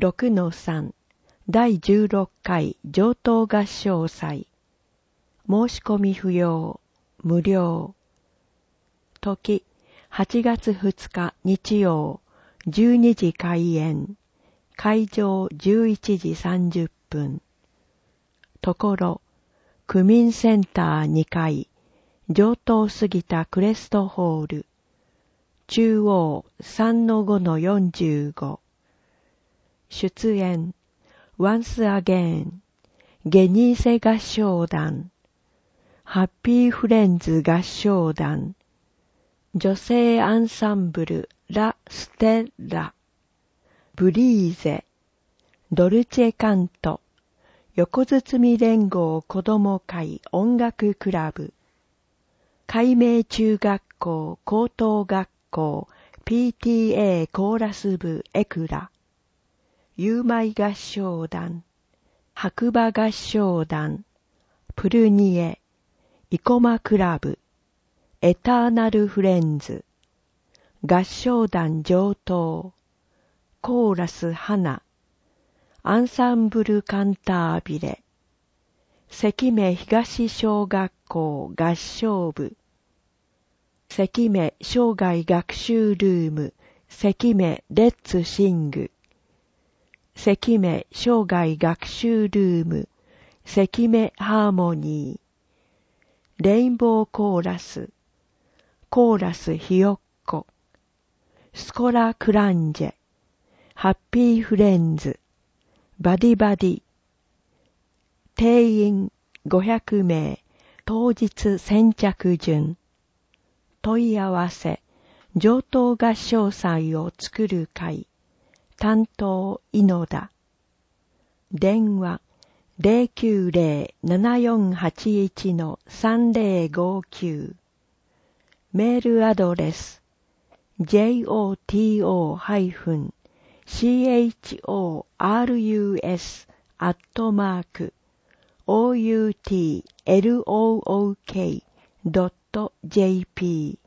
6-3 第16回上等合唱祭。申し込み不要、無料。時、8月2日日曜、12時開演。会場11時30分。ところ、区民センター2階、上等すぎたクレストホール。中央 3-5-45。出演、Once Again、ゲニーセ合唱団、ハッピーフレンズ合唱団、女性アンサンブルラ・ステッラ、ブリーゼ、ドルチェカント、横包連合子ども会音楽クラブ、海明中学校高等学校 PTA コーラス部エクラ、ユーマイ合唱団、白馬合唱団、プルニエ、イコマクラブ、エターナルフレンズ、合唱団上等、コーラス花、アンサンブルカンタービレ、関目東小学校合唱部、関目生涯学習ルーム、関目レッツシング、関目生涯学習ルーム、関目ハーモニー、レインボーコーラス、コーラスひよっこ、スコラクランジェ、ハッピーフレンズ、バディバディ、定員500名、当日先着順、問い合わせ、上等合唱祭を作る会、担当井野田。電話 090-7481-3059。メールアドレス joto-chorus@outlook.jp